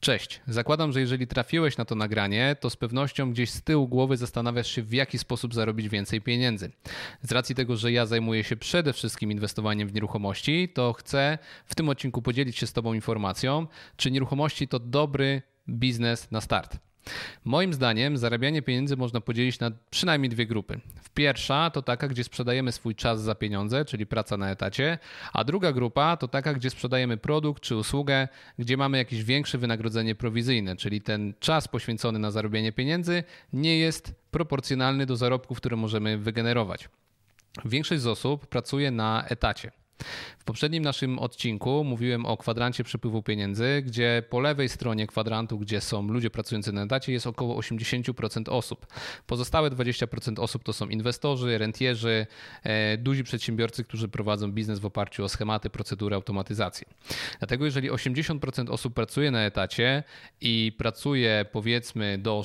Cześć. Zakładam, że jeżeli trafiłeś na to nagranie, to z pewnością gdzieś z tyłu głowy zastanawiasz się, w jaki sposób zarobić więcej pieniędzy. Z racji tego, że ja zajmuję się przede wszystkim inwestowaniem w nieruchomości, to chcę w tym odcinku podzielić się z Tobą informacją, czy nieruchomości to dobry biznes na start. Moim zdaniem zarabianie pieniędzy można podzielić na przynajmniej dwie grupy. Pierwsza to taka, gdzie sprzedajemy swój czas za pieniądze, czyli praca na etacie, a druga grupa to taka, gdzie sprzedajemy produkt czy usługę, gdzie mamy jakieś większe wynagrodzenie prowizyjne, czyli ten czas poświęcony na zarabianie pieniędzy nie jest proporcjonalny do zarobków, które możemy wygenerować. Większość z osób pracuje na etacie. W poprzednim naszym odcinku mówiłem o kwadrancie przepływu pieniędzy, gdzie po lewej stronie kwadrantu, gdzie są ludzie pracujący na etacie, jest około 80% osób. Pozostałe 20% osób to są inwestorzy, rentierzy, duzi przedsiębiorcy, którzy prowadzą biznes w oparciu o schematy, procedury, automatyzację. Dlatego jeżeli 80% osób pracuje na etacie i pracuje powiedzmy do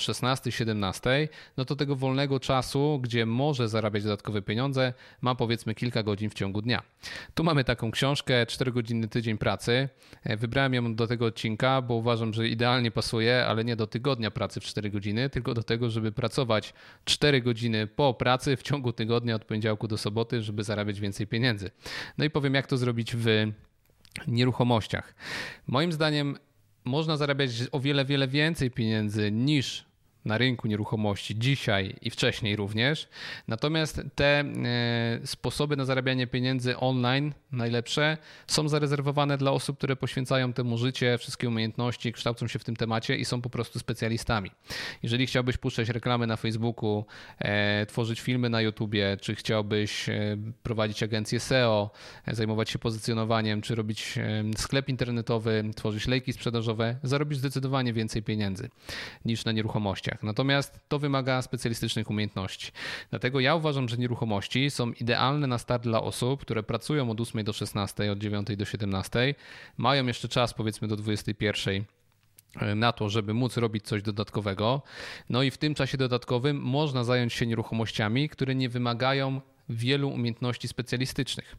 16-17, no to tego wolnego czasu, gdzie może zarabiać dodatkowe pieniądze, ma powiedzmy kilka godzin w ciągu dnia. Tu mamy taką książkę 4-godzinny tydzień pracy. Wybrałem ją do tego odcinka, bo uważam, że idealnie pasuje, ale nie do tygodnia pracy w 4 godziny, tylko do tego, żeby pracować 4 godziny po pracy w ciągu tygodnia od poniedziałku do soboty, żeby zarabiać więcej pieniędzy. No i powiem, jak to zrobić w nieruchomościach. Moim zdaniem można zarabiać o wiele więcej pieniędzy niż na rynku nieruchomości dzisiaj i wcześniej również. Natomiast te sposoby na zarabianie pieniędzy online najlepsze są zarezerwowane dla osób, które poświęcają temu życie, wszystkie umiejętności, kształcą się w tym temacie i są po prostu specjalistami. Jeżeli chciałbyś puszczać reklamy na Facebooku, tworzyć filmy na YouTubie, czy chciałbyś prowadzić agencję SEO, zajmować się pozycjonowaniem, czy robić sklep internetowy, tworzyć lejki sprzedażowe, zarobisz zdecydowanie więcej pieniędzy niż na nieruchomościach. Natomiast to wymaga specjalistycznych umiejętności. Dlatego ja uważam, że nieruchomości są idealne na start dla osób, które pracują od 8 do 16, od 9 do 17, mają jeszcze czas powiedzmy do 21 na to, żeby móc robić coś dodatkowego. No i w tym czasie dodatkowym można zająć się nieruchomościami, które nie wymagają wielu umiejętności specjalistycznych.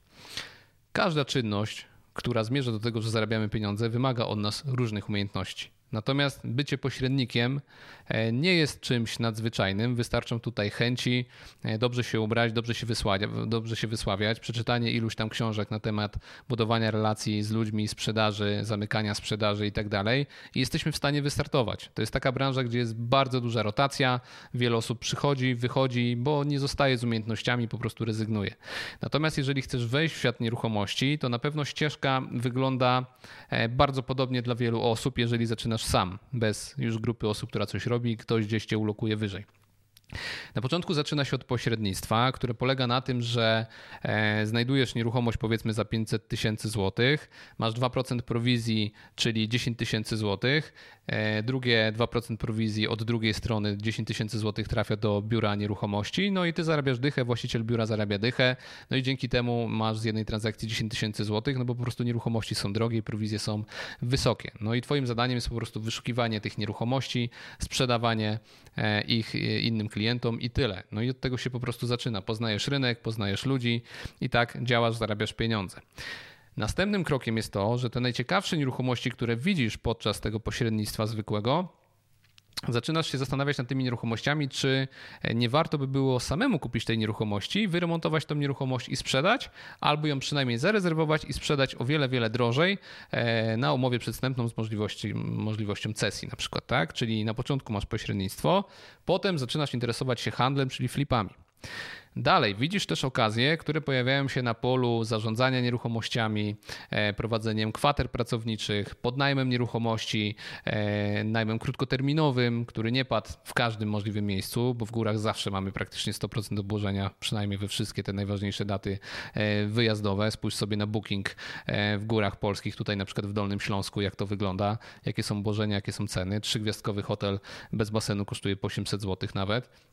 Każda czynność, która zmierza do tego, że zarabiamy pieniądze, wymaga od nas różnych umiejętności. Natomiast bycie pośrednikiem nie jest czymś nadzwyczajnym. Wystarczą tutaj chęci, dobrze się ubrać, dobrze się wysławiać, przeczytanie iluś tam książek na temat budowania relacji z ludźmi, sprzedaży, zamykania sprzedaży i tak dalej. I jesteśmy w stanie wystartować. To jest taka branża, gdzie jest bardzo duża rotacja, wiele osób przychodzi, wychodzi, bo nie zostaje z umiejętnościami, po prostu rezygnuje. Natomiast jeżeli chcesz wejść w świat nieruchomości, to na pewno ścieżka wygląda bardzo podobnie dla wielu osób, jeżeli zaczynasz sam, bez już grupy osób, która coś robi, ktoś gdzieś cię ulokuje wyżej. Na początku zaczyna się od pośrednictwa, które polega na tym, że znajdujesz nieruchomość powiedzmy za 500 tysięcy złotych, masz 2% prowizji, czyli 10 tysięcy złotych, drugie 2% prowizji od drugiej strony 10 tysięcy złotych trafia do biura nieruchomości, no i ty zarabiasz dychę, właściciel biura zarabia dychę, no i dzięki temu masz z jednej transakcji 10 tysięcy złotych, no bo po prostu nieruchomości są drogie i prowizje są wysokie. No i twoim zadaniem jest po prostu wyszukiwanie tych nieruchomości, sprzedawanie ich innym klientom i tyle. No i od tego się po prostu zaczyna. Poznajesz rynek, poznajesz ludzi i tak działasz, zarabiasz pieniądze. Następnym krokiem jest to, że te najciekawsze nieruchomości, które widzisz podczas tego pośrednictwa zwykłego, zaczynasz się zastanawiać nad tymi nieruchomościami, czy nie warto by było samemu kupić tej nieruchomości, wyremontować tą nieruchomość i sprzedać, albo ją przynajmniej zarezerwować i sprzedać o wiele drożej na umowie przedwstępną z możliwością cesji na przykład, tak? Czyli na początku masz pośrednictwo, potem zaczynasz interesować się handlem, czyli flipami. Dalej, widzisz też okazje, które pojawiają się na polu zarządzania nieruchomościami, prowadzeniem kwater pracowniczych, podnajmem nieruchomości, najmem krótkoterminowym, który nie padł w każdym możliwym miejscu, bo w górach zawsze mamy praktycznie 100% obłożenia, przynajmniej we wszystkie te najważniejsze daty wyjazdowe. Spójrz sobie na booking w górach polskich, tutaj na przykład w Dolnym Śląsku, jak to wygląda, jakie są obłożenia, jakie są ceny. 3-gwiazdkowy hotel bez basenu kosztuje po 800 zł nawet.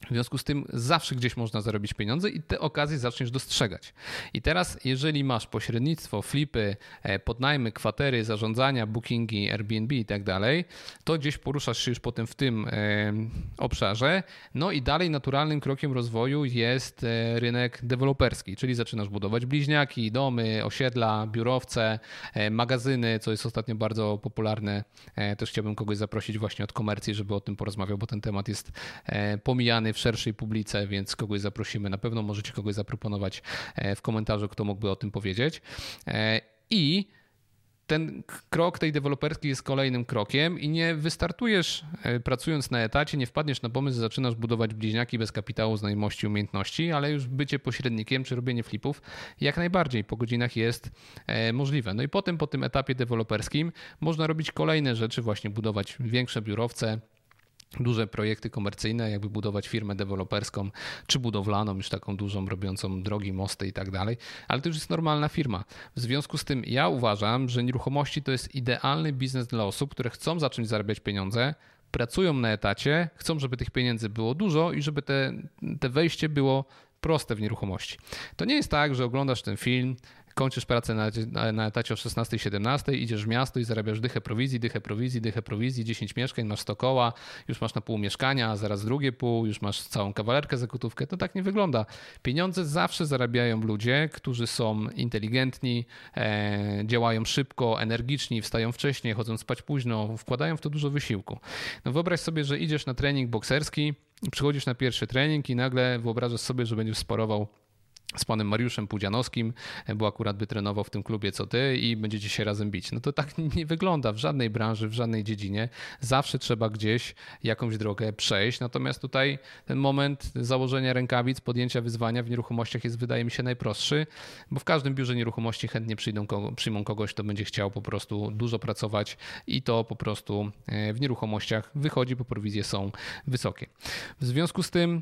W związku z tym zawsze gdzieś można zarobić pieniądze i te okazje zaczniesz dostrzegać. I teraz, jeżeli masz pośrednictwo, flipy, podnajmy, kwatery, zarządzania, bookingi, Airbnb i tak dalej, to gdzieś poruszasz się już potem w tym obszarze. No i dalej naturalnym krokiem rozwoju jest rynek deweloperski, czyli zaczynasz budować bliźniaki, domy, osiedla, biurowce, magazyny, co jest ostatnio bardzo popularne. Też chciałbym kogoś zaprosić właśnie od komercji, żeby o tym porozmawiał, bo ten temat jest pomijany w szerszej publice, więc kogoś zaprosimy. Na pewno możecie kogoś zaproponować w komentarzu, kto mógłby o tym powiedzieć. I ten krok tej deweloperskiej jest kolejnym krokiem i nie wystartujesz pracując na etacie, nie wpadniesz na pomysł, że zaczynasz budować bliźniaki bez kapitału, znajomości, umiejętności, ale już bycie pośrednikiem czy robienie flipów jak najbardziej po godzinach jest możliwe. No i potem po tym etapie deweloperskim można robić kolejne rzeczy, właśnie budować większe biurowce, duże projekty komercyjne, jakby budować firmę deweloperską czy budowlaną, już taką dużą, robiącą drogi, mosty i tak dalej, ale to już jest normalna firma. W związku z tym ja uważam, że nieruchomości to jest idealny biznes dla osób, które chcą zacząć zarabiać pieniądze, pracują na etacie, chcą, żeby tych pieniędzy było dużo i żeby te wejście było proste w nieruchomości. To nie jest tak, że oglądasz ten film, kończysz pracę na etacie o 16-17, idziesz w miasto i zarabiasz dychę prowizji, 10 mieszkań, masz 100 koła, już masz na pół mieszkania, a zaraz drugie pół, już masz całą kawalerkę za gotówkę. To tak nie wygląda. Pieniądze zawsze zarabiają ludzie, którzy są inteligentni, działają szybko, energiczni, wstają wcześniej, chodzą spać późno, wkładają w to dużo wysiłku. No wyobraź sobie, że idziesz na trening bokserski, przychodzisz na pierwszy trening i nagle wyobrażasz sobie, że będziesz sparował z panem Mariuszem Pudzianowskim, bo akurat by trenował w tym klubie co ty i będziecie się razem bić. No to tak nie wygląda w żadnej branży, w żadnej dziedzinie. Zawsze trzeba gdzieś jakąś drogę przejść. Natomiast tutaj ten moment założenia rękawic, podjęcia wyzwania w nieruchomościach jest, wydaje mi się, najprostszy, bo w każdym biurze nieruchomości chętnie przyjmą kogoś, kto będzie chciał po prostu dużo pracować i to po prostu w nieruchomościach wychodzi, bo prowizje są wysokie. W związku z tym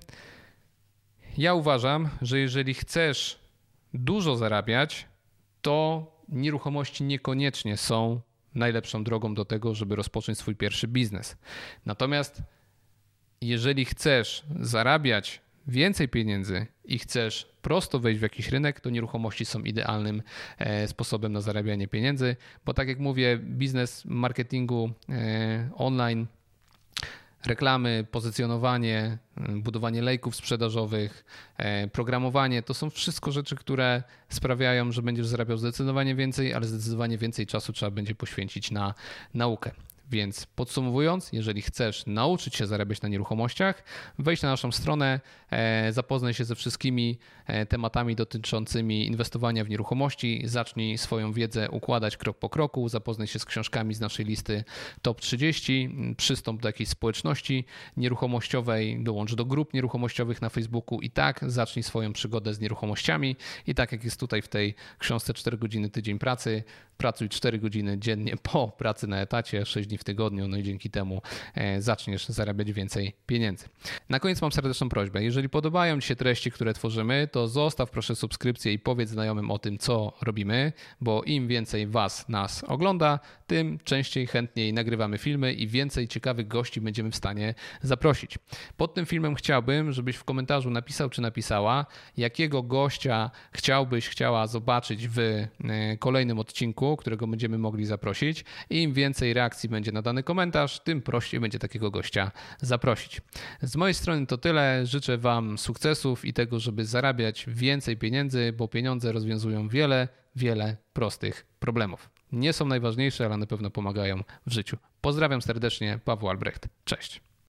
ja uważam, że jeżeli chcesz dużo zarabiać, to nieruchomości niekoniecznie są najlepszą drogą do tego, żeby rozpocząć swój pierwszy biznes. Natomiast jeżeli chcesz zarabiać więcej pieniędzy i chcesz prosto wejść w jakiś rynek, to nieruchomości są idealnym sposobem na zarabianie pieniędzy, bo tak jak mówię, biznes marketingu online, reklamy, pozycjonowanie, budowanie lejków sprzedażowych, programowanie, to są wszystko rzeczy, które sprawiają, że będziesz zarabiał zdecydowanie więcej, ale zdecydowanie więcej czasu trzeba będzie poświęcić na naukę. Więc podsumowując, jeżeli chcesz nauczyć się zarabiać na nieruchomościach, wejdź na naszą stronę, zapoznaj się ze wszystkimi tematami dotyczącymi inwestowania w nieruchomości, zacznij swoją wiedzę układać krok po kroku, zapoznaj się z książkami z naszej listy Top 30, przystąp do jakiejś społeczności nieruchomościowej, dołącz do grup nieruchomościowych na Facebooku i tak zacznij swoją przygodę z nieruchomościami i tak jak jest tutaj w tej książce 4 godziny tydzień pracy, pracuj 4 godziny dziennie po pracy na etacie, 6 dni w tygodniu, no i dzięki temu zaczniesz zarabiać więcej pieniędzy. Na koniec mam serdeczną prośbę. Jeżeli podobają Ci się treści, które tworzymy, to zostaw proszę subskrypcję i powiedz znajomym o tym, co robimy, bo im więcej nas ogląda, tym częściej, chętniej nagrywamy filmy i więcej ciekawych gości będziemy w stanie zaprosić. Pod tym filmem chciałbym, żebyś w komentarzu napisał czy napisała, jakiego gościa chciała zobaczyć w kolejnym odcinku, którego będziemy mogli zaprosić. I im więcej reakcji będzie na dany komentarz, tym prościej będzie takiego gościa zaprosić. Z mojej strony to tyle. Życzę Wam sukcesów i tego, żeby zarabiać więcej pieniędzy, bo pieniądze rozwiązują wiele prostych problemów. Nie są najważniejsze, ale na pewno pomagają w życiu. Pozdrawiam serdecznie, Paweł Albrecht. Cześć.